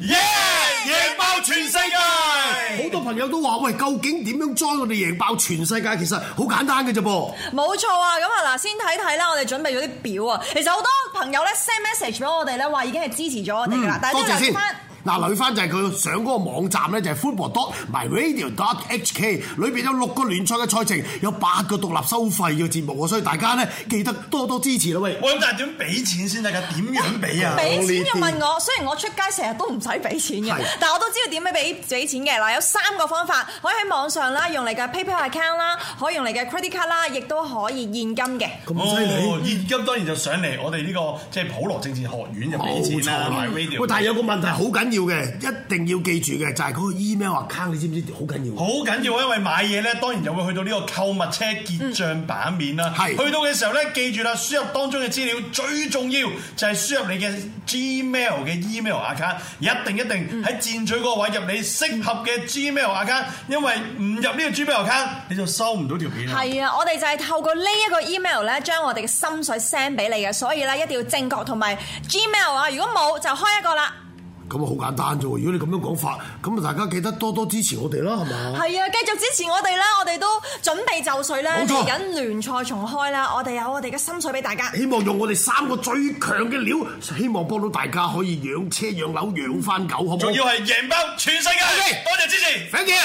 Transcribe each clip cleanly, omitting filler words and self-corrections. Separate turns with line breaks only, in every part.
贏爆全世界！
好多朋友都話：喂，究竟點樣 join 我哋贏爆全世界？其實好簡單嘅啫噃。
冇錯啊！咁啊嗱，先睇睇啦，我哋準備咗啲表啊。其實好多朋友咧 send message 俾我哋咧，話已經係支持咗我哋噶啦。但係都留翻。
嗱，留翻就係佢上嗰個網站咧，就係 football.myradio.hk， 裏邊有6個聯賽嘅賽程，有8個獨立收費嘅節目，所以大家咧記得多多支持啦喂！
我諗就係點俾錢先得㗎？點樣俾啊？
俾錢要問我，雖然我出街成日都唔使俾錢嘅，但係我都知道點樣俾錢嘅。嗱，有3個方法，可以喺網上啦，用你嘅 PayPal account 啦，可以用你嘅 credit card 啦，亦都可以現金嘅。
咁犀利！
現金當然就上嚟我哋呢個即係普羅政治學院就俾錢啦，MyRadio。
喂，但係有個問題好緊要嘅，一定要記住嘅就係嗰個 email account，你知唔知好緊要？
好緊要，因為買嘢咧，當然就會去到呢個購物車結帳版面啦。去到嘅時候咧，記住啦，輸入當中嘅資料最重要就係輸入你嘅 Gmail 嘅 email account， 一定喺箭嘴嗰個位入你適合嘅 Gmail account， 因為唔入呢個 Gmail account 你就收唔到條片。
係啊，我哋就係透過呢一個 email 咧，將我哋嘅心水 send 俾你嘅，所以咧一定要正確同埋 Gmail 啊，如果冇就開一個啦。
咁啊好簡單啫喎！如果你咁樣講法，咁啊大家記得多多支持我哋啦，係嘛？
係啊，繼續支持我哋啦！我哋都準備就緒啦，嚟緊聯賽重開啦，我哋有我哋嘅心水俾大家。
希望用我哋3個最強嘅料，希望幫到大家可以養車養樓養翻狗，好唔好？
仲要係贏爆全世界！多謝支持
，thank you。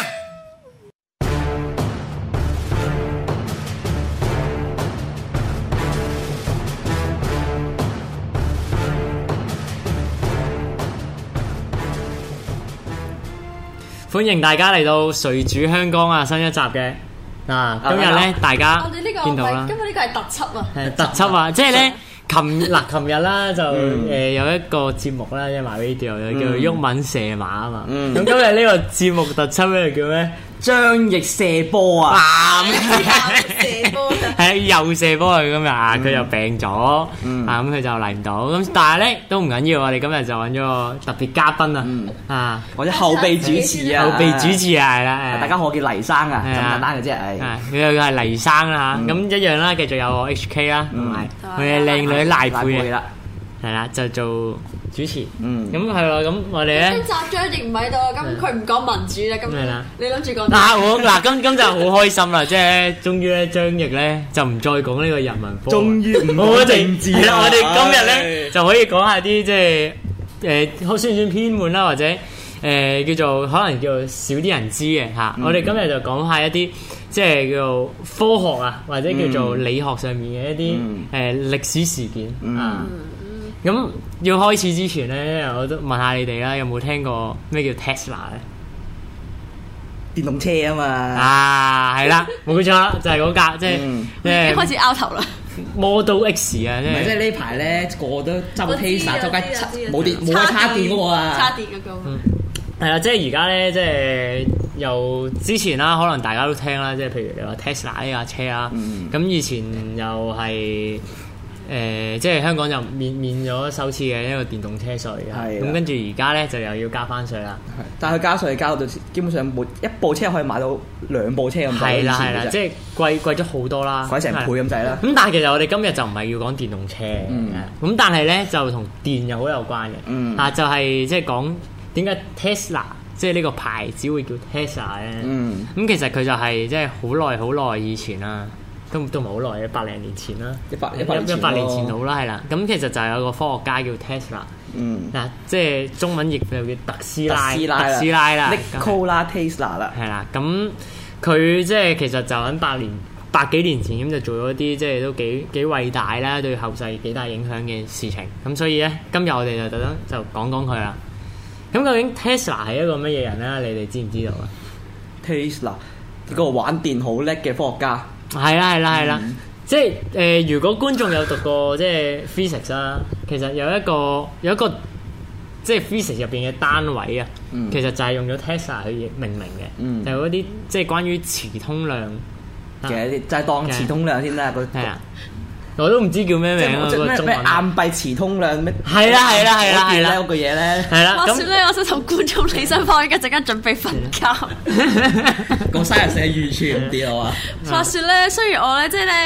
歡迎大家嚟到誰主香江啊！新一集嘅嗱，今日咧大家見到啦，
今日呢個係特輯啊，
係特輯啊！即係咧，琴日啦就有一個節目啦，即係 MyRadio 叫做毓民射馬啊嘛。咁今日呢個節目特輯咧叫咩？張奕射波啊！
射波
係又射波啊！今日啊，佢又病咗啊，咁佢就嚟唔到。咁但係咧都唔緊要，我哋今日就揾咗個特別嘉賓啊，
或者後備主持啊，
後備主持啊，係啦，
大家可叫黎生啊，咁簡單嘅啫，
佢又係黎生啦嚇。咁一樣啦，繼續有我 HK 啦，同埋佢嘅靚女賴珮啦，係啦，就做主持。咁係咯，咁我哋咧，
今集張奕唔喺度，咁佢唔講民主啦，咁你諗住講？
今集好開心啦，即係終於咧張奕咧就唔再講呢個人民科，
終於唔好政治啦。
我哋今日咧就可以講下啲即係算唔算偏門啦，或者叫做可能叫做少啲人知嘅嚇。我哋今日就講下一啲即係叫做科學啊，或者叫做理學上面嘅一啲歷史事件啊。咁要開始之前咧，我都問下你哋啦，有冇聽過咩叫 Tesla 咧？
電動車啊嘛。
啊，係啦，冇錯啦，就係嗰架，即係
開始拗頭啦。
Model X 啊，
唔係即係呢排咧個個都執 Tesla，周街冇插電嗰個啊。
插電嗰個。
係啦，即係而家咧，即係由之前啦，可能大家都聽啦，即係譬如你話 Tesla 呢架車啦，咁以前又係。即係香港就免咗首次嘅一個電動車稅，咁跟住而家咧就又要加翻稅啦。
但係佢加稅交到基本上一部車可以買到2部車咁多。
係啦，即係貴咗好多啦，
貴成倍咁滯啦。
咁但係其實我哋今日就唔係要講電動車，咁但係咧就同電又好有關嘅。就係即係講點解 Tesla 即係呢個牌子會叫 Tesla 咧？咁其實佢就係即係好耐以前啦。都唔係好耐嘅，100零年前啦，100年前到啦，係啦。咁其實就係有個科學家叫 Tesla，嗱，即係中文譯就叫特斯拉啦
，Nikola Tesla 啦，
係啦。咁佢即係其實就喺百幾年前咁就做咗啲即係都幾偉大啦，對後世幾大影響嘅事情。咁所以咧，今日我哋就特登就講佢啦。咁究竟 Tesla 係一個乜嘢人咧？你哋知唔知道啊
？Tesla 嗰個玩電好叻嘅科學家。
係啦，即係如果觀眾有讀過即係 physics 啦，其實有一個即係 physics 入邊嘅單位啊，其實就係用咗 Tesla 去命名嘅，就係嗰啲即係關於磁通量
嘅，就係當磁通量先啦。
係啊，我都唔知叫咩名啊，個中文
咩硬幣磁通量咩？
係啦，
嗰句嘢咧，
係啦。
話說咧，我想同觀眾起身翻，一陣間準備瞓覺。
講生日寫預存啲啊嘛。
話說咧，雖然我咧即係咧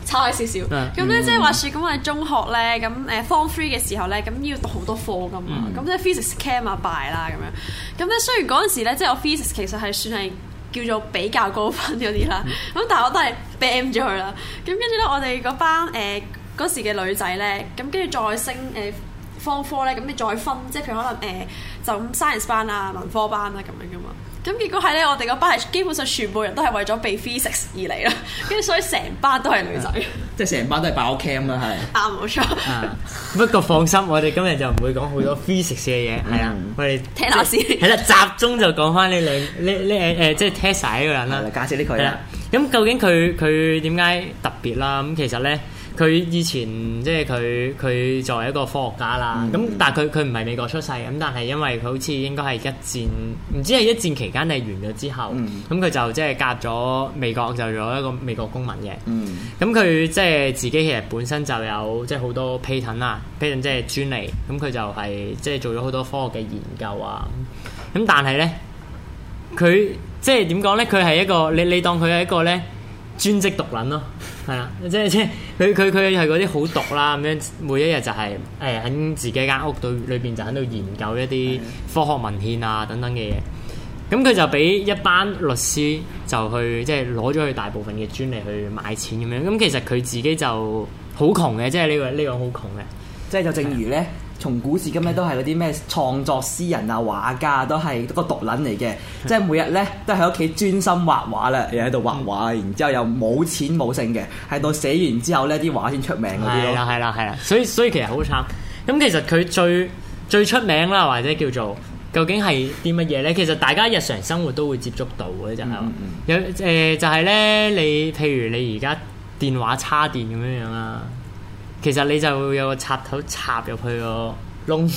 差開少少。咁咧即係話説咁我哋中學咧咁Form 3嘅時候咧咁要讀好多課噶嘛，咁即係 physics chem 啊拜啦咁樣。咁咧雖然嗰陣時咧即係我 physics 其實係算係叫做比較高分嗰啲啦，咁但係我都係 bam 咗佢啦。咁跟住咧我哋嗰班嗰時嘅女仔咧，咁跟住再升Form 4咧，咁你再分，即係譬如可能就咁 science 班啊、文科班啊咁樣噶嘛。咁結果係咧，我哋嗰班係基本上全部人都係為咗備 physics 而嚟啦，跟住所以成班都係女仔，
即係成班都係爆 cam 啦，係。
啱冇錯。
不過放心，我哋今日就唔會講好多 physics 嘅嘢，係啦，我哋
聽下先。
係啦，集中就講翻呢即係 Tesla 呢個人啦。
解釋呢佢啦。
咁究竟佢點解特別啦？咁其實咧。佢以前即係佢作為一個科學家啦，咁但係佢唔係美國出世咁，但係因為佢好似應該係一戰，唔知係一戰期間定係完咗之後，咁佢就即係夾咗美國，就做一個美國公民嘅。咁佢即係自己其實本身就有即係好多 patent 啦，patent 即係專利，咁佢就係即係做咗好多科學嘅研究啊。咁但係咧，佢即係點講咧？佢係一個你當佢係一個咧。專職毒撚咯，係啦，即係佢係嗰啲好毒啦，咁樣每一日就係喺自己間屋度裏邊就喺度研究一啲科學文獻啊等等嘅嘢。咁佢就俾一班律師就去即係攞咗佢大部分嘅專利去買錢咁樣。咁其實佢自己就好窮嘅，即係呢個好窮嘅。
即係就正如咧。從古至今咧都係嗰啲咩創作詩人啊、畫家都係個毒撚嚟嘅，即係每日咧都喺屋企專心畫畫啦，又喺度畫畫，然之後又冇錢冇剩嘅，喺度寫完之後咧啲畫先出名嗰啲咯。
係啦，所以其實好慘。咁其實佢最出名啦，或者叫做究竟係啲乜嘢咧？其實大家日常生活都會接觸到嘅就係有就係咧，你譬如你而家電話叉電咁樣樣啦。其實你就會有個插頭插入去個窿，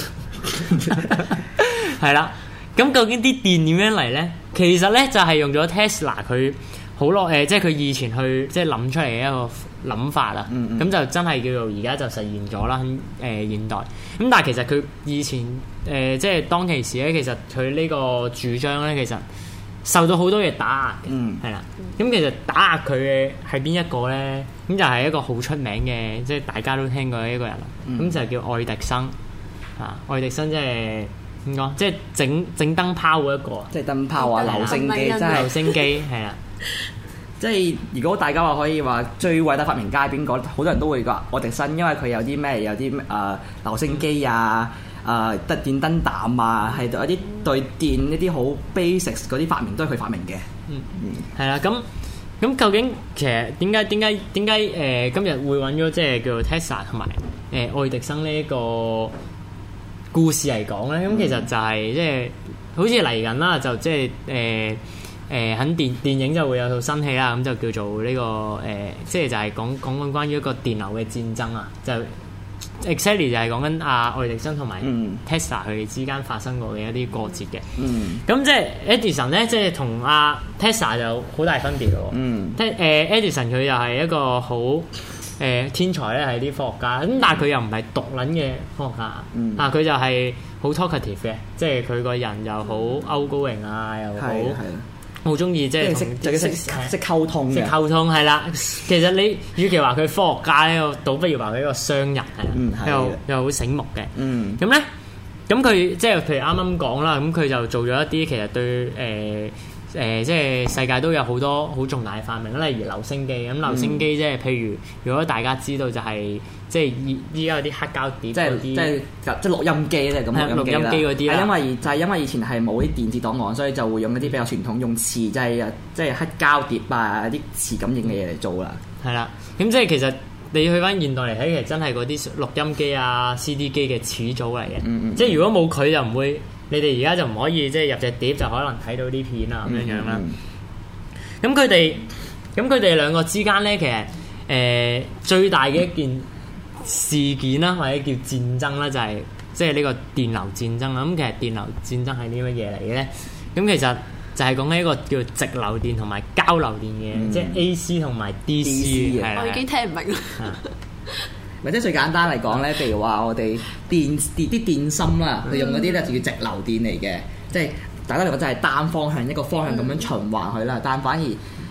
係啦。咁究竟啲電點樣嚟咧？其實咧就係用咗 Tesla 佢好耐即係佢以前去即係諗出嚟嘅一個諗法啦。咁就真係叫做而家就實現咗啦。現代咁，但係其實佢以前即係當其時咧，其實佢呢個主張咧，其實受到好多嘢打壓嘅，係啦。咁其實打壓佢嘅係邊一個咧？咁就係一個好出名嘅，即係大家都聽過嘅一個人啦。咁就叫愛迪生啊！愛迪生即係點講？即係整燈泡嗰一個，
即係燈泡啊、留聲機，真係留聲機係啦。即係如果大家話可以話最偉大發明家係邊個？好多人都會講愛迪生，因為佢有啲咩？有啲留聲機啊。電燈膽啊，係有啲對電一啲好 basics 嗰啲發明都係佢發明嘅。
係啦，咁究竟其實點解今日會揾咗即係叫做 Tesla 同埋愛迪生呢一個故事嚟講咧？咁其實就係即係好似嚟緊啦，就即係喺電影就會有套新戲啦，咁就叫做呢個即係就係講關於一個電流嘅戰爭啊，就。Exactly 就係講緊愛迪生同埋 Tesla 佢哋之間發生過嘅一啲過節嘅。咁即係 Edison 咧，即係同Tesla 就好大分別咯。Edison 佢又係一個好天才咧，係啲科學家。咁但係佢又唔係毒撚嘅科學家。佢就係好 talkative 嘅，即係佢個人又好 outgoing啊，又好。好中意即係
識溝通嘅，
識溝通係啦。其實你與其話佢科學家咧，倒不如話佢一個商人係啦，又好醒目嘅。咁咧，咁佢即係譬如啱啱講啦，咁佢就做咗一啲其實對即係世界都有好多好重大嘅發明，例如留聲機。咁留聲機即係譬如果大家知道就係即係依家有啲黑膠碟，即係
錄音機咧，咁錄音機
嗰啲啦。
因為以前係冇啲電子檔案，所以就會用一啲比較傳統用磁，即係黑膠碟啊啲磁感應嘅嘢嚟做啦。
係啦，咁即係其實你去翻現代嚟睇，其實真係嗰啲錄音機啊、CD 機嘅始祖嚟嘅。即係如果冇佢就唔會。你哋而家就唔可以即係入隻碟就可能睇到啲片啊咁樣啦。咁佢哋兩個之間咧，其實最大嘅一件事件啦，或者叫戰爭啦，就係即係呢個電流戰爭啦。咁其實電流戰爭係啲乜嘢嚟嘅咧？咁其實就係講緊一個叫直流電同埋交流電嘅，即係 AC 同埋 DC。
我已經聽唔明啦。
或者最簡單嚟講咧，譬如話我哋啲電芯啦，佢用嗰啲咧就叫直流電嚟嘅，即係大家嚟講就係單方向一個方向咁樣循環去啦。但反而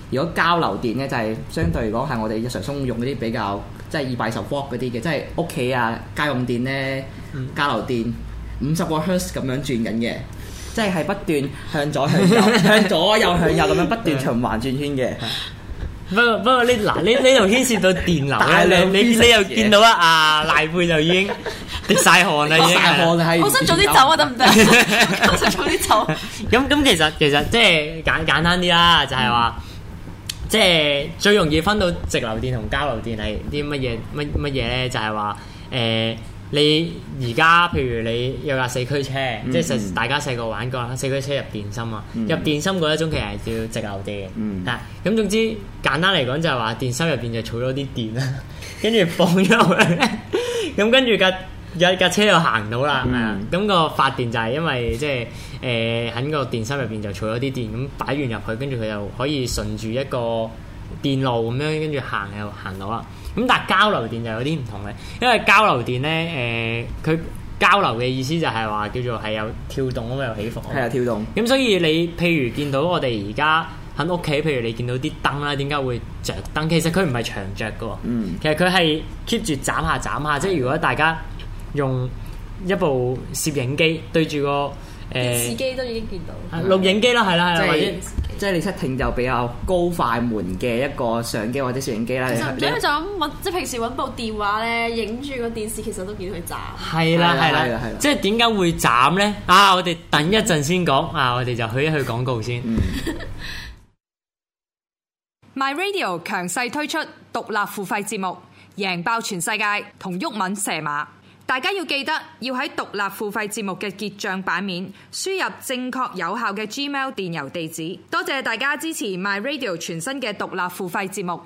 如果交流電咧，就係相對嚟講係我哋日常生活用嗰啲比較即係220 volt 嗰啲嘅，即係屋企啊家用電咧交流電50個 hertz 咁樣轉緊嘅，即係不斷向左向右向左右向右咁樣不斷循環轉圈嘅。
不過呢度牽涉到電流咧，你又見到啊賴貝就已經滴晒汗啦，已經係。
我想早啲走啊，得唔得？我想早啲走。
咁其實即係簡單啲啦，就係話即係最容易分到直流電同交流電係啲乜嘢咧？就係話你而家譬如你有架四驅車，即係大家細個玩過四驅車入電芯啊，入電芯嗰一種其實係叫直流電嘅。咁總之簡單嚟講就係話電芯入邊就儲咗啲電啦，跟住放咗落去，咁跟住架車就行到啦。咁個發電就係因為即係喺個電芯入邊就儲咗啲電，咁擺完入去，跟住佢就可以順住一個電路咁樣跟住行到啦。咁但係交流電就有啲唔同嘅，因為交流電咧佢交流嘅意思就係話叫做係有跳動啊嘛，有起伏。係啊，跳動。咁所以你譬如見到我哋而家喺屋企，譬如你見到啲燈啦，點解會着燈？其實佢唔係長着嘅喎，其實佢係 keep 住斬下，即係如果大家用一部攝影機對住個
電視機都已經見到。
錄影機啦，係啦，或者。
即係你 setting 就比較高快門嘅一個相機或者攝影機啦。
其實唔想就咁揾，即係平時揾部電話咧，影住個電視，其實都見到佢斬。
係啦，即係點解會斬咧？我哋等一陣先講。我哋就去一去廣告先。
My Radio 強勢推出獨立付費節目，贏爆全世界同毓民射馬。大家要記得要喺獨立付費節目嘅結帳版面輸入正確有效嘅 Gmail 電郵地址。多謝大家支持 My Radio 全新嘅獨立付費節目。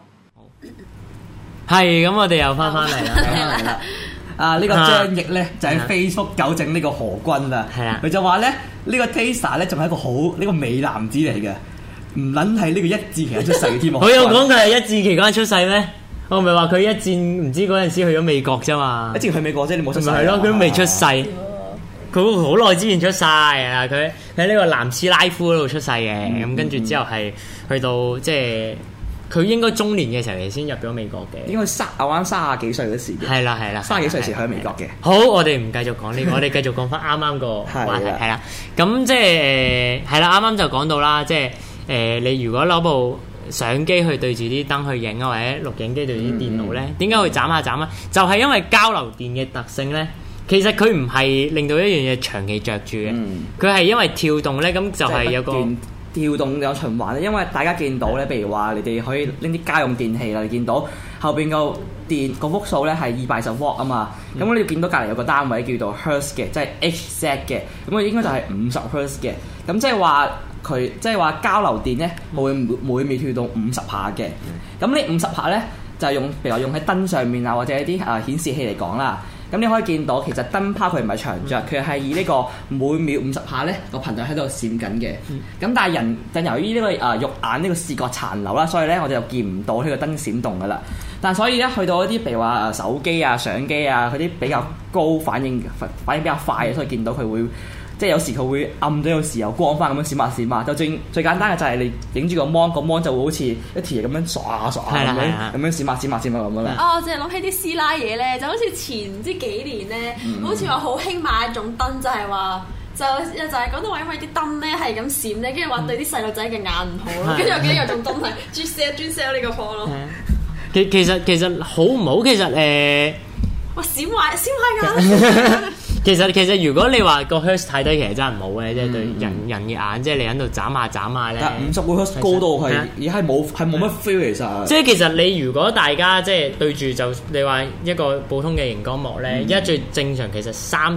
係咁，我哋又翻嚟啦。
呢個張譯咧就喺 Facebook 糾正呢個何君啦。係啊，佢就話咧呢個 Tesla 咧仲係一個好呢個美男子嚟嘅，唔撚係呢個一戰期間出世嘅添。
佢有講佢係一戰期間出世咩？我咪話佢一戰唔知嗰陣時去咗美國啫嘛，
一戰去美國啫，你冇出世。
係咯，佢都未出世，佢好耐之前出世啊！佢喺呢個南斯拉夫嗰度出世嘅，咁跟住之後係去到即係佢應該中年嘅時候先入咗美國嘅，
應該啱30幾歲嗰時嘅。係啦，30幾歲時去咗美國嘅。
好，我哋唔繼續講呢個，我哋繼續講翻啱啱個話題係啦。咁即係係啦，啱啱就講到啦，即係你如果攞部相機去對住啲燈去影啊，或者錄影機對住啲電腦咧，點解會斬下斬啊？就係因為交流電嘅特性咧，其實佢唔係令到一樣嘢長期着住嘅，佢係因為跳動咧，咁就係有個
跳動有循環咧。因為大家見到咧，譬如話你哋可以拎啲家用電器啦，你見到後邊個電個伏數咧係220 volt 啊嘛，咁你見到隔離有個單位叫做 hertz 嘅，即係 Hz 嘅，咁佢應該就係50 hertz 嘅，咁即係話。佢即係話交流電咧，會每秒跳動50下嘅。咁呢50下咧，就係譬如話用喺燈上面啊，或者一啲顯示器嚟講啦。咁你可以見到其實燈泡佢唔係長着，佢係以呢個每秒50下咧個頻率喺度閃緊嘅。咁但係就由於呢個肉眼呢個視覺殘留啦，所以咧我哋就見唔到呢個燈閃動噶啦。但所以咧去到一啲譬如話手機啊、相機啊嗰啲比較高反應比較快嘅，所以見到佢會。即係有時佢會暗咗，有時又光翻咁樣閃下閃下。就最簡單嘅就係你影住個 mon，個 mon 就會好似一條嘢咁樣刷下咁樣閃下閃下咁樣啦。
我淨係諗起啲師奶嘢咧，就好似前唔知幾年咧，好似話好興買一種燈，就係話就係講到話因為啲燈咧係咁閃咧，跟住話對啲細路仔嘅眼唔好咯。跟住我記得有種燈係專 sell 呢個貨咯。
其實好唔好？其實
哇閃壞眼。
其實如果你話個 hertz 太低，其實真係唔好嘅，即係對人嘅眼，即係你喺度斬下咧。
但50個 hertz 高到係而係冇乜 feel 其實。
即係其實你如果大家即係對住就你話一個普通嘅熒光幕咧，而家最正常其實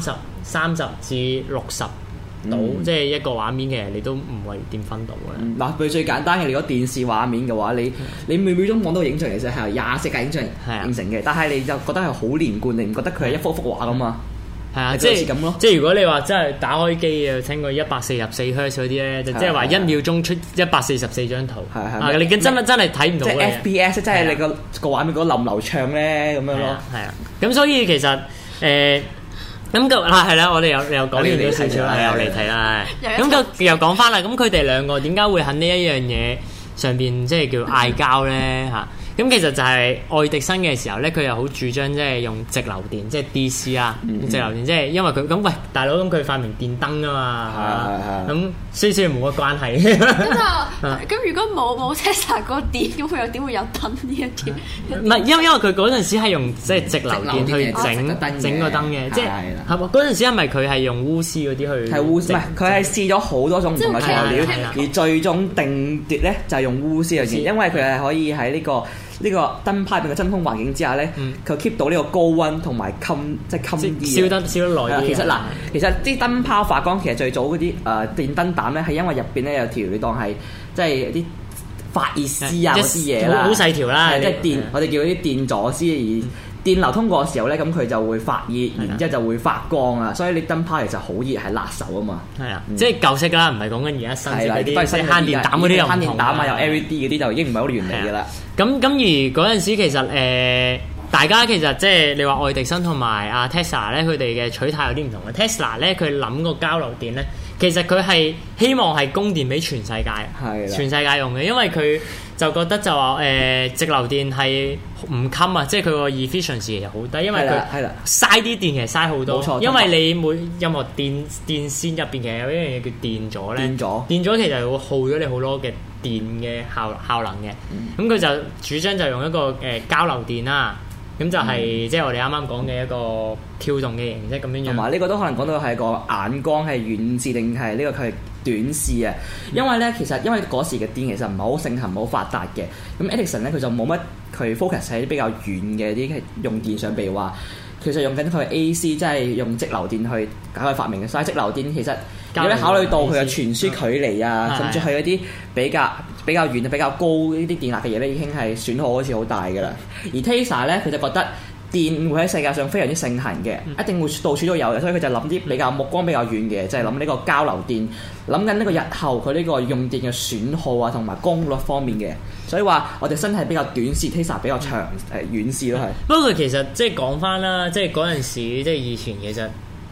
30至60度，即係一個畫面其實你都唔會點分到嘅。
嗱，譬如最簡單嘅，如果電視畫面嘅話，你每秒鐘望到影像其實係由24格影像形成嘅，但係你就覺得係好連貫，你唔覺得佢係一幅畫㗎嘛？係啊，即係咁咯。即係
如果你話真係打開機啊，聽過144Hz嗰啲咧，就即係話1秒鐘出144張圖。係你真係睇唔到嘅。
即係 FPS，即係你個畫面嗰個流暢咧咁樣咯。係啊，
咁所以其實咁係啦，我哋又講完咗少少啦，又離題啦。咁又講翻啦。咁佢哋兩個點解會喺呢一樣嘢上邊即係叫嗌交咧嚇。咁其實就係愛迪生嘅時候咧，佢又好主張即係用直流電，即係 DC 啦，直流電即係因為佢咁喂大佬咁佢發明電燈啊嘛，咁雖然冇乜關係。
咁如果冇 Tesla 個電，咁佢又點會有燈呢一條？
唔係因為佢嗰陣時係用即係直流電去整個燈嘅，即係嗰陣時係咪佢係用鎢絲嗰啲去？係鎢絲，唔係佢係試咗好多種唔同嘅材料，而最終定奪咧就係用鎢絲嘅電，因為佢係可以喺呢個燈泡入邊嘅真空環境之下咧，佢 keep 到呢個高溫同埋即係燒得耐啲。其實啲燈泡發光其實最早嗰啲電燈膽咧，係因為入邊咧有條你當係即係啲發熱絲啊嗰啲嘢啦，好細條啦，即係電我哋叫嗰啲電阻絲而。電流通過嘅時候咧，咁佢就會發熱，然之後就會發光啊！所以你燈泡其實好熱，係辣手啊嘛。係啊，即係舊式啦，唔係講緊而家新式嗰啲，即係慳電膽嗰啲又唔同。慳電膽啊，有 LED 嗰啲就已經唔係好原理㗎啦。咁而嗰陣時其實大家其實即係你話愛迪生同埋阿 Tesla 咧，佢哋嘅取態有啲唔同嘅。Tesla 咧，佢諗個交流電咧，其實佢係希望係供電俾全世界，全世界用嘅，因為佢就覺得就話直流電係唔襟啊，即係佢個 efficiency 其實好低，因為佢嘥啲電其實嘥好多。冇錯，因為你任何電線入邊其實有一樣嘢叫電阻咧，電阻其實會耗咗你好多嘅電嘅效能嘅。咁佢就主張就用一個交流電啦。咁就係即係我哋啱啱講嘅一個跳動嘅形式咁樣樣。同埋呢個都可能講到係個眼光係遠視定係呢個佢係短視啊。因為咧因為嗰時嘅電其實唔係好盛行、唔係好發達嘅。咁 Edison 咧佢就冇乜佢 focus 喺啲比較遠嘅啲用電上，譬如話其實用緊佢 AC 即係用直流電去搞佢發明嘅。所以直流電其實如果考慮到佢嘅傳輸距離啊，甚至係一啲比較遠、比較高呢啲電壓嘅嘢咧，已經係損耗好似好大㗎啦。而 Tesla 咧，佢就覺得電會喺世界上非常之盛行嘅，一定會到處都有嘅，所以佢就諗啲比較目光比較遠嘅，就係諗呢個交流電，諗緊呢個日後佢呢個用電嘅損耗啊，同埋功率方面嘅。所以話我哋身體比較短視 ，Tesla 比較長遠視咯係。不過其實即係講翻啦，即係嗰陣時，即係以前其實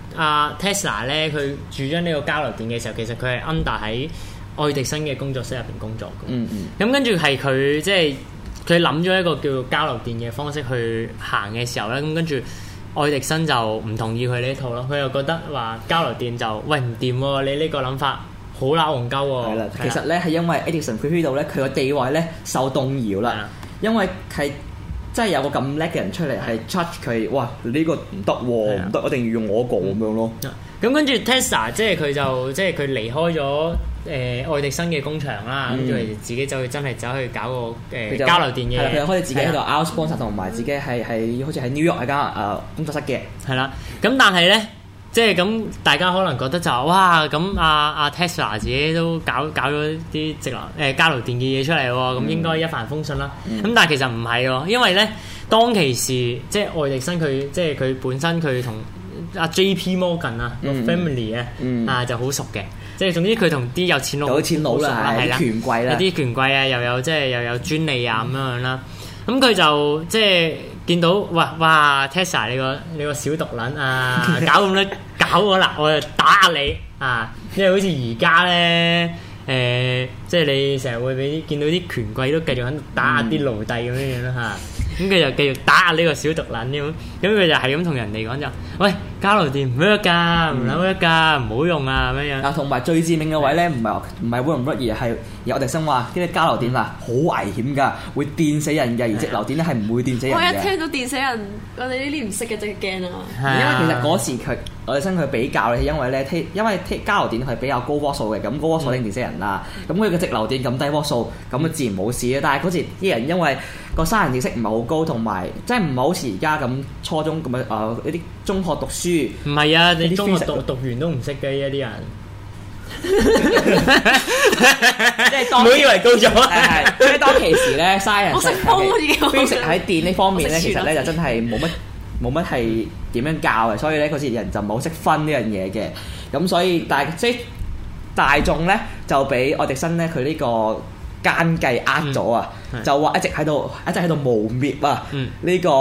Tesla 咧，佢主張呢個交流電嘅時候，其實佢係 under 喺愛迪生嘅工作室入邊工作嘅。咁跟住係佢即係佢諗咗一個叫做交流電嘅方式去行嘅時候咧，咁跟住愛迪生就唔同意佢呢套咯。佢又覺得話交流電就喂唔掂喎，你呢個諗法好乸戇鳩喎。係啦，其實咧係因為 Edison 佢呢度咧佢個地位咧受動搖啦，因為係。真係有個咁叻嘅人出嚟，係 judge 佢，哇！呢個唔得喎，唔得，一定要用我個咁樣咯。咁跟住 Tesla，即係佢離開咗愛迪生嘅工場啦，跟住自己就真係走去搞個交流電嘅。係啦，佢開始自己喺度 outsponsor 同埋自己係好似喺 New York 間工作室嘅。係啦，咁但係咧。即係咁，大家可能覺得就哇咁阿 Tesla 自己都搞咗啲交流電嘅嘢出嚟喎，咁應該一帆風順啦。咁但係其實唔係喎，因為咧當其時即係愛迪生佢即係佢本身佢同阿 J.P. Morgan 個 family 就好熟嘅，即係總之佢同啲有錢佬啦，係啦，權貴啦，有啲權貴啊，又有專利啊咁樣啦。咁佢就即係見到哇 Tesla 你個小毒撚啊，搞咁多搞我啦，我就打壓你啊！因為好似而家咧即係你成日會見到啲權貴都繼續喺度打壓啲奴隸咁樣樣啦嚇。咁佢就繼續打壓呢個小毒撚咁佢就係咁同人哋講就，喂，交流電唔 work 㗎，唔 work 㗎，唔好用啊咁樣。啊，同埋最致命嘅位咧，唔係 work 唔 work 而係有愛迪生話呢啲交流電好危險㗎，會電死人嘅，而直流電咧係唔會電死人嘅。我一聽到電死人，我哋呢啲唔識嘅真係驚啊！因為其實嗰時愛迪生佢比較咧，因為交流電係比較高波數嘅，咁高波數一定電死人啦。咁佢嘅直流電咁低波數，咁自然冇事嘅。但係嗰時啲人因為個生人知識唔係好高，同埋即係唔係好似而家咁初中咁一啲中學讀書。唔係啊，你中學讀完都唔識嘅一啲人。即係當唔好以為高咗。即係當其時咧，science 喺電呢方面咧，其實咧就真係冇乜係點樣教嘅，所以咧嗰時人就唔係好識分呢樣嘢嘅。咁所以即係大眾咧就俾愛迪生咧佢呢個奸計呃咗啊，就話一直喺度誣衊啊呢個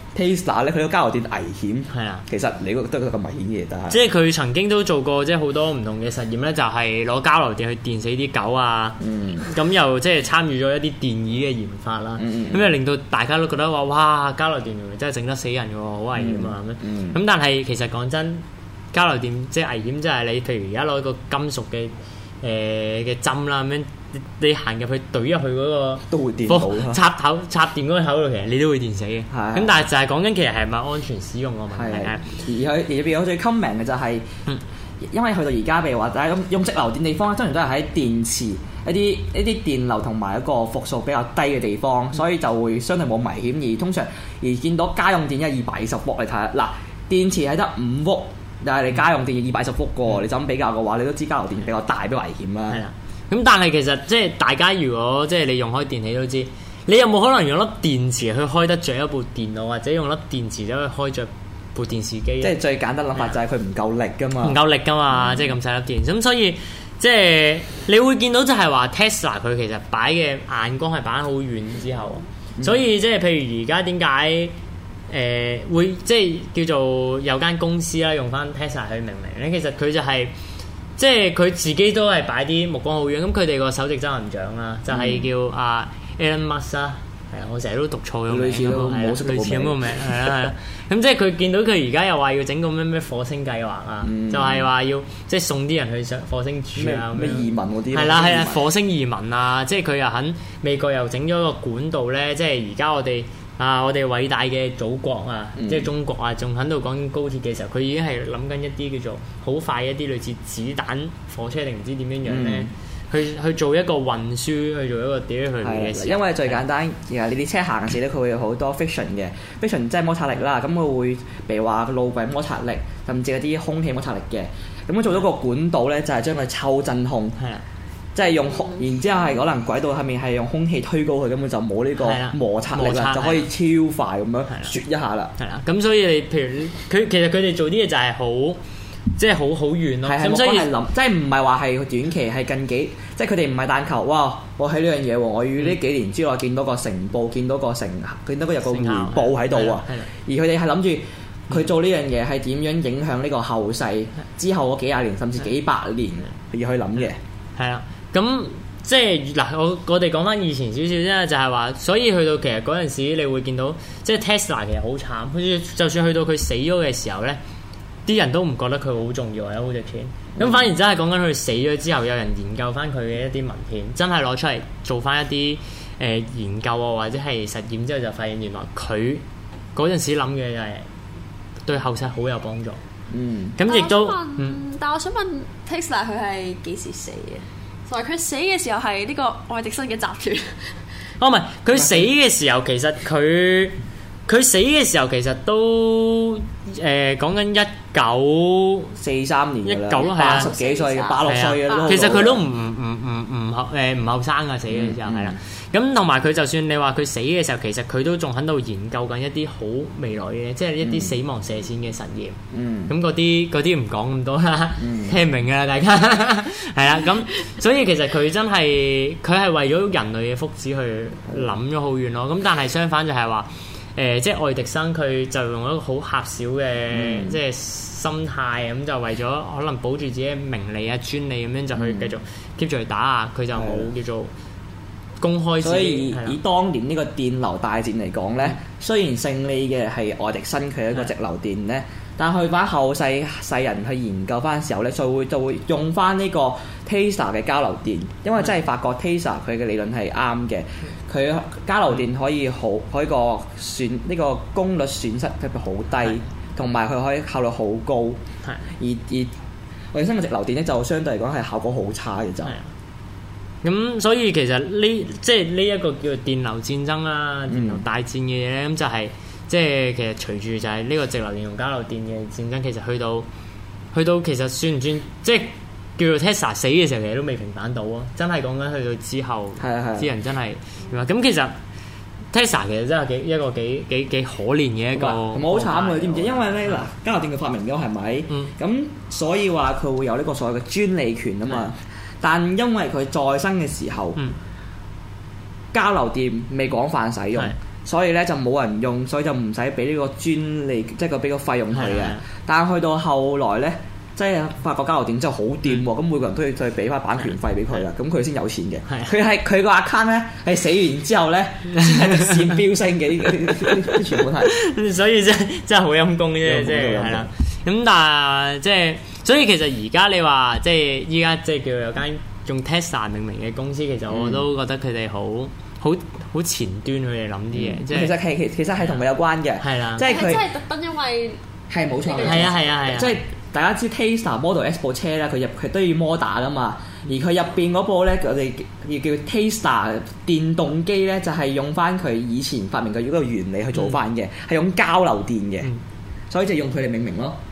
Tesla 咧，佢個交流電危險。
係啊，
其實你覺得咁危險嘅嘢，但係
即係佢曾經都做過即係好多唔同嘅實驗咧，就係攞交流電去電死啲狗啊。咁又即係參與咗一啲電椅嘅研發啦。咁又令到大家都覺得話哇，交流電原來真係整得死人嘅喎，好危險啊咁。咁但係其實講真，交流電即係危險，即係你譬如而家攞個金屬嘅針啦咁樣。你行入去懟入去嗰個
都會電到
插電嗰個口度，其實你都會電死嘅。咁但係就係講緊其實係咪安全使用個問題。
而入邊有最 common 嘅就係，因為去到而家譬如話，大家用直流電地方，通常都係喺電池一啲電流同埋一個伏數比較低嘅地方，所以就會相對冇危險。而通常見到家用電一220伏嚟睇下，嗱電池係得5伏，但係你家用電220伏個，你就咁比較嘅話，你都知交流電比較大，比較危險啦。
咁但係其實即係大家如果即係你用開電器都知，你有冇可能用粒電池去開得着一部電腦，或者用粒電池走去開着部電視機？
即係最簡單諗法就係佢唔夠力噶嘛，
唔夠力噶嘛，即係咁細粒電。咁所以即係你會見到就係話 Tesla 佢其實擺嘅眼光係擺得好遠之後，所以即係譬如而家點解會即係叫做有間公司啦，用翻 Tesla 去命名咧？其實佢就係。即係佢自己都係擺啲目光好遠，咁佢哋個首席執行長啦，就係叫阿 Elon Musk 啦，係啊，我成日都讀錯咗名，類似咁個名，係啦。咁即係佢見到佢而家又話要整個咩火星計劃啊，就係話要即係送啲人去上火星住啊，
咩移民嗰啲，
係啦，火星移民啊，即係佢又肯美國又整咗個管道咧，即係而家我哋偉大嘅祖國啊，即係中國啊，仲喺度講緊高鐵嘅時候，佢已經係諗緊一啲叫做好快一啲類似子彈火車定唔知點樣樣咧，去做一個運輸，去做一個點樣去嘅事。
因為最簡單，你啲車行嘅時咧，佢會有好多 friction 嘅 friction 即係摩擦力啦。咁佢會譬如話路軌摩擦力，甚至嗰啲空氣摩擦力嘅。咁佢做咗個管道咧，就係將佢抽真空。即係用然之後係可能軌道後面係用空氣推高佢，根本就冇呢個摩擦力啦，就可以超快咁樣雪一下啦。
係啦，咁所以你譬如其實佢哋做啲嘢就係好即係好遠咯。咁所以
係諗，即係唔係話係短期係近幾，即係佢哋唔係但求哇！我喺呢樣嘢喎，我要呢幾年之內見到個成報，見到個有個回報喺度啊。而佢哋係諗住佢做呢樣嘢係點樣影響呢個後世之後嗰幾廿年甚至幾百年而去諗嘅。
係啦。咁即係嗱，我哋講翻以前少少啫，就係話，所以去到其實嗰陣時，你會見到即係 Tesla 其實好慘，好似就算去到佢死咗嘅時候咧，啲人都唔覺得佢好重要或者好值錢。咁反而真係講緊佢死咗之後，有人研究翻佢嘅一啲文獻，真係攞出嚟做翻一啲研究啊，或者係實驗之後就發現原來佢嗰陣時諗嘅就係對後世好有幫助。咁亦都
但我想問 Tesla 佢係幾時死嘅？同埋佢死嘅時候係呢個愛迪生嘅集團。
唔係佢死嘅時候，其實佢死嘅時候其實都講緊
1943年
㗎啦，80幾歲嘅86歲嘅，其實佢都唔後生啊，死嘅時候係啦。咁同埋佢就算你話佢死嘅時候，其實佢都仲喺度研究緊一啲好未來嘅，即係一啲死亡射線嘅實驗。咁嗰啲唔講咁多啦，聽明㗎啦，大家係啦。咁所以其實佢真係佢係為咗人類嘅福祉去諗咗好遠咯。咁但係相反就係話即係愛迪生佢就用一個好狹小嘅即係心態，咁就為咗可能保住自己嘅名利啊專利咁樣就去繼續 keep 住去打壓，佢就冇叫做公開。
所以以當年呢個電流大戰嚟講咧，雖然勝利嘅係愛迪生佢一個直流電咧，但係去翻後世人去研究翻嘅時候咧，就會用翻呢個 Tesla 嘅交流電，因為真係發覺 Tesla 佢嘅理論係啱嘅，佢交流電可以呢個功率損失特別好低，同埋佢可以效率好高。而愛迪生嘅直流電咧就相對嚟講係效果好差嘅就。
咁所以其實即係呢一個叫做電流戰爭啦、電流大戰嘅嘢咧，咁就係即係其實隨住就係呢個直流電同交流電嘅戰爭，其實去到其實算唔算即係叫做 Tesla 死嘅時候，其實都未平反到啊！真係講緊去到之後，啲人真係咁其實 Tesla 其實真係一個幾可憐嘅一個，
同埋好慘嘅，知唔知？因為咧嗱，交流電嘅發明咗係咪？咁所以話佢會有呢個所謂嘅專利權啊嘛。但因為佢再生嘅時候，交流電未廣泛使用， 所以咧就冇人用，所以就唔使俾呢個專利，即係個俾個費用佢嘅。但係去到後來咧，即係發覺交流電真係好掂喎，咁每個人都要再俾翻版權費俾佢啦，咁佢先有錢嘅。佢個 account 咧係死完之後咧先係直線飆升嘅，啲全部係。
所以真係好陰功啫，即係係啦。咁但係即係，所以其實而家你話即係依家即係叫有間用 Tesla 命名嘅公司，其實我都覺得佢哋好前端，佢哋諗啲嘢，即係
其實係同佢有關嘅，
係啦，
即係佢
真係特登因為
係冇錯，
係啊，
即係大家知 Tesla Model S 部車咧，佢都要摩打噶嘛，而佢入邊嗰部咧，我哋要叫 Tesla 電動機咧，就係用翻佢以前發明嘅嗰個原理去做翻嘅，係用交流電嘅，所以就用佢哋命名咯。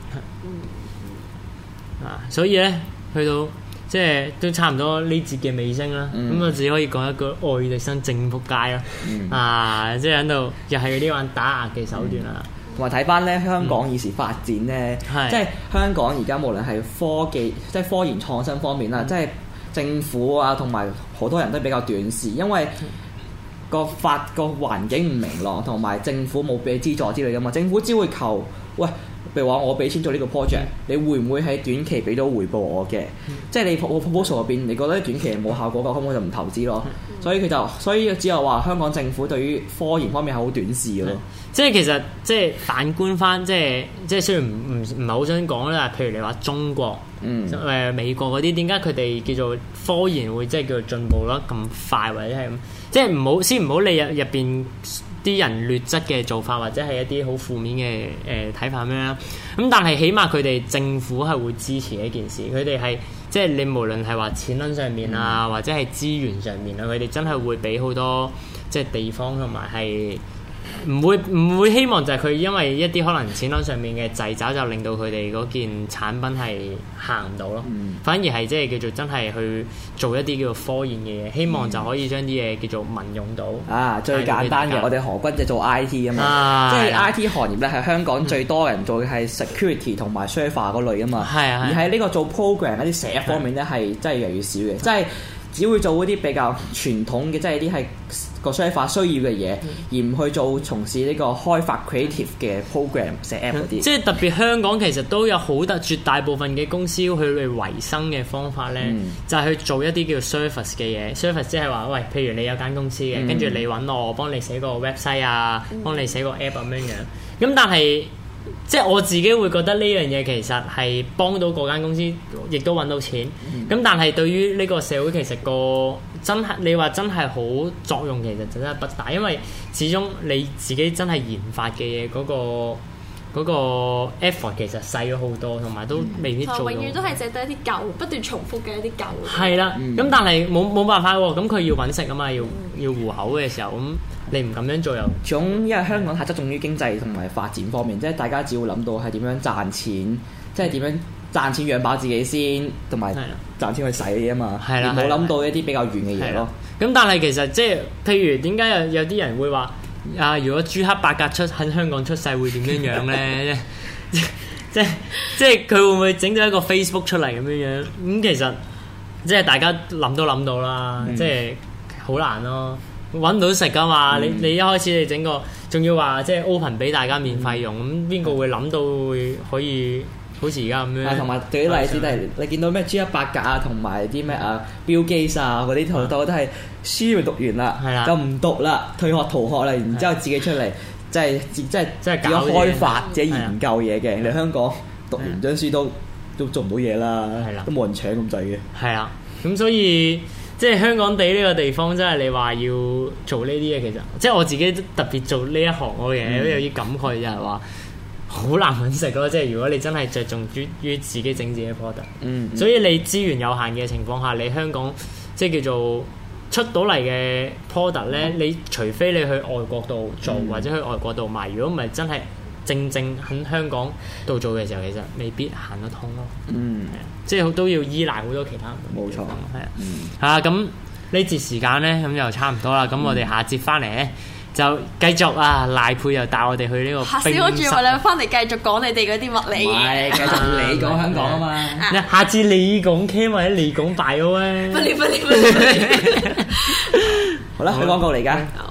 所以咧去到即係都差唔多呢節嘅尾聲啦，咁我只可以講一句愛迪生正仆街啦，即係喺度又係嗰啲玩打壓嘅手段啦。
同埋睇翻咧香港以時發展咧，即係香港而家無論係科技，即係科研創新方面啦，即係政府啊同埋好多人都比較短視，因為個環境唔明朗，同埋政府冇俾資助之類噶嘛，政府只會求喂。譬如話我俾錢做呢個 project，你會唔會喺短期俾到回報我嘅？即係你 proposal 入邊，你覺得短期冇效果嘅，根本就唔投資咯。所以只有話香港政府對於科研方面係好短視嘅咯。
即係其實即係反觀翻，即係雖然唔係好想講啦，譬如你話中國、美國嗰啲，點解佢哋叫做科研會即係叫做進步得咁快，或者係咁？即係唔好理入邊啲人劣質嘅做法，或者係一啲好負面嘅睇法咁樣啦。咁但係起碼佢哋政府係會支持一件事，佢哋係即係你無論係話錢銀上面啊，或者係資源上面啊，佢哋真係會俾好多即係地方，同埋係唔會希望就係佢因為一啲可能錢銀上面嘅掣肘，就令到佢哋嗰件產品係行唔到咯。反而係即係叫做真係去做一啲叫做科研嘅嘢，希望就可以將啲嘢叫做民用到。
最簡單嘅，我哋何君就做 IT 啊嘛，即係 IT 行業咧係香港最多人做嘅係 security 同埋 server 嗰類啊嘛。而喺呢個做 program 一啲寫方面咧係真係越嚟越少嘅，即係只會做嗰啲比較傳統嘅，即係啲係個 server 需要嘅嘢，而唔去從事呢個開發 creative 嘅 program 寫 app 嗰啲。即係
特別香港其實都有絕大部分嘅公司去維生嘅方法咧，就係去做一啲叫做 service 嘅嘢。service 即係話，喂，譬如你有間公司嘅，跟住你揾我幫你寫個 website 啊，幫你寫個 app 咁樣樣。咁但係即係我自己會覺得呢樣嘢其實係幫到嗰間公司，亦都揾到錢。咁但係對於呢個社會其實你話真係好作用，其實真係不大，因為始終你自己真係研發嘅嘢嗰個 effort 其實細咗好多，同埋都未必做到。
永遠都係淨得一啲舊不斷重複嘅一啲舊。
係啦，咁但係冇辦法喎，咁佢要揾食啊嘛，要糊口嘅時候，咁你唔咁樣做又
總因為香港係側重於經濟同埋發展方面，即係大家只會諗到係點樣賺錢，即係點樣賺錢養飽自己先，同埋賺錢去使嘅嘢啊嘛，而冇諗到一啲比較遠嘅嘢咯。
咁但係其實即係譬如點解有啲人會話如果朱克伯格喺香港出世會點樣咧？即係佢會唔會整咗一個 Facebook 出嚟咁樣？咁其實即係大家諗都諗到啦，即係好難咯。揾唔到食噶嘛？你一開始你整個，仲要話即係 open 俾大家免費用，咁邊個會諗到會可以好似而家咁樣？
同埋舉啲例子都係你見到咩朱克伯格啊，同埋啲咩Bill Gates啊嗰啲好多都係書讀完啦，就唔讀啦，退學逃學啦，然之後自己出嚟即係自己開發自己研究嘢嘅。你香港讀完張書都做唔到嘢啦，都冇人請咁滯嘅。
係啦，咁所以。即係香港地呢個地方，真係你話要做呢啲嘢，其實即係我自己特別做呢一行嘅嘢，都有啲感慨，就係話好難揾食咯。即係如果你真係着重於自己整自己嘅 product，所以你資源有限嘅情況下，你香港即係叫做出到嚟嘅 product 咧，你除非你去外國度做，或者去外國度賣，如果唔係真係正喺香港度做嘅時候，其實未必行得通咯。即係都要依賴好多其他人。
冇錯，
係啊。咁呢節時間咧，咁就差唔多啦。咁我哋下節翻嚟咧，就繼續賴珮又帶我哋去呢個。
下次我仲話你翻嚟繼續講你哋嗰啲物理嘢。
繼續你講香港啊嘛。
下次你講 Cam 或者你講 Bio 啊。
不了。
好啦，去廣告嚟㗎。